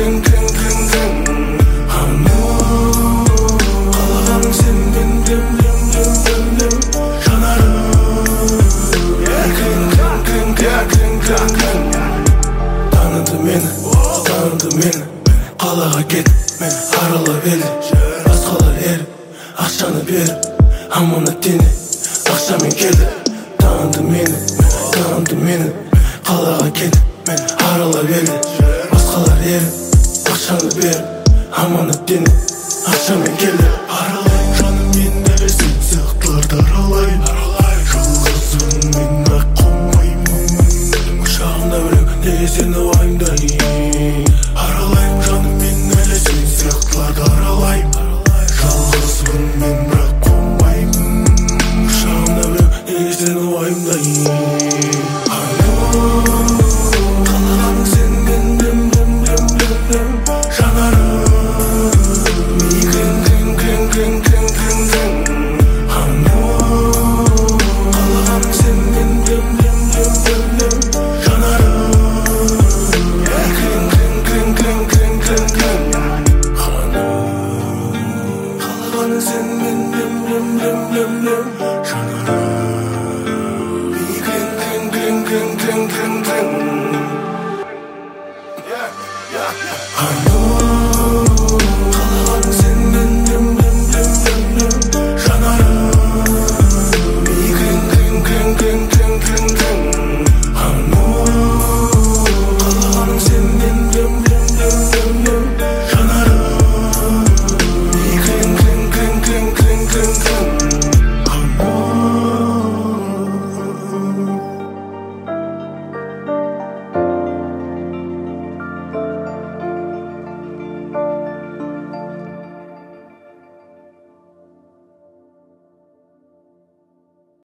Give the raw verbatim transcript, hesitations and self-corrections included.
крең крең крең крең ану қалағаның сен мен лем лем лем лем лем жанарым крең крең крең крең крең крең крең таныды мені таныды мені қалаға кетіп мен аралап елді басқалар еріп ақшаны беріп аманат дене ақшамен келді таныды мені таныды мені қалаға кетіп мен аралап елді басқалар еріп ақшаны беріп аманат дене ақшамен келді аралайын жаным мен әлі сен сияқтыларды аралайын жалғызым мен ақ қоймаймын құшағымда біреу неге сені уайымдайын аралайын жаным мен әлі сен сияқтыларды аралайын жалғызым мен бірақ қоймаймын құшағымда біреу неге сені уайымдайын қалағаның сен мен лем лем лем лем лем жанарым крең крең крең крең крең крең крең ану қалағаның сен мен лем лем лем лем лем жанарым крең крең крең крең крең крең крең ану қалағаның сен мен лем лем лем лем лем жанарым крең крең крең крең крең крең крең I know